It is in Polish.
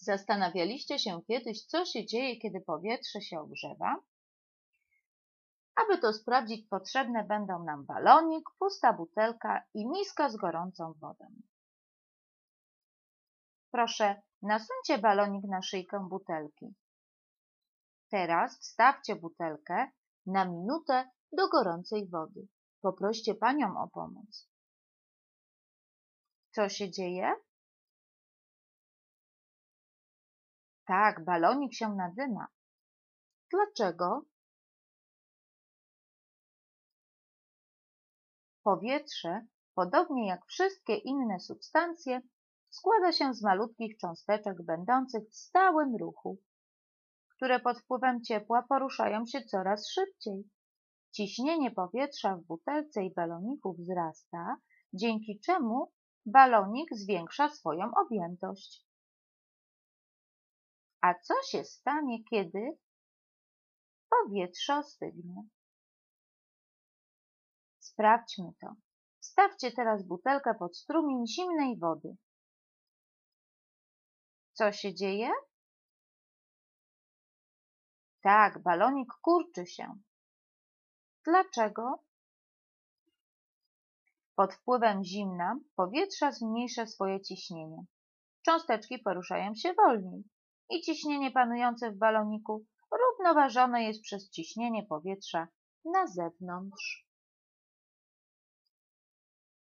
Zastanawialiście się kiedyś, co się dzieje, kiedy powietrze się ogrzewa? Aby to sprawdzić, potrzebne będą nam balonik, pusta butelka i miska z gorącą wodą. Proszę, nasuńcie balonik na szyjkę butelki. Teraz wstawcie butelkę na minutę do gorącej wody. Poproście panią o pomoc. Co się dzieje? Tak, balonik się nadyma. Dlaczego? Powietrze, podobnie jak wszystkie inne substancje, składa się z malutkich cząsteczek będących w stałym ruchu, które pod wpływem ciepła poruszają się coraz szybciej. Ciśnienie powietrza w butelce i baloniku wzrasta, dzięki czemu balonik zwiększa swoją objętość. A co się stanie, kiedy powietrze ostygnie? Sprawdźmy to. Wstawcie teraz butelkę pod strumień zimnej wody. Co się dzieje? Tak, balonik kurczy się. Dlaczego? Pod wpływem zimna powietrza zmniejsza swoje ciśnienie. Cząsteczki poruszają się wolniej i ciśnienie panujące w baloniku równoważone jest przez ciśnienie powietrza na zewnątrz.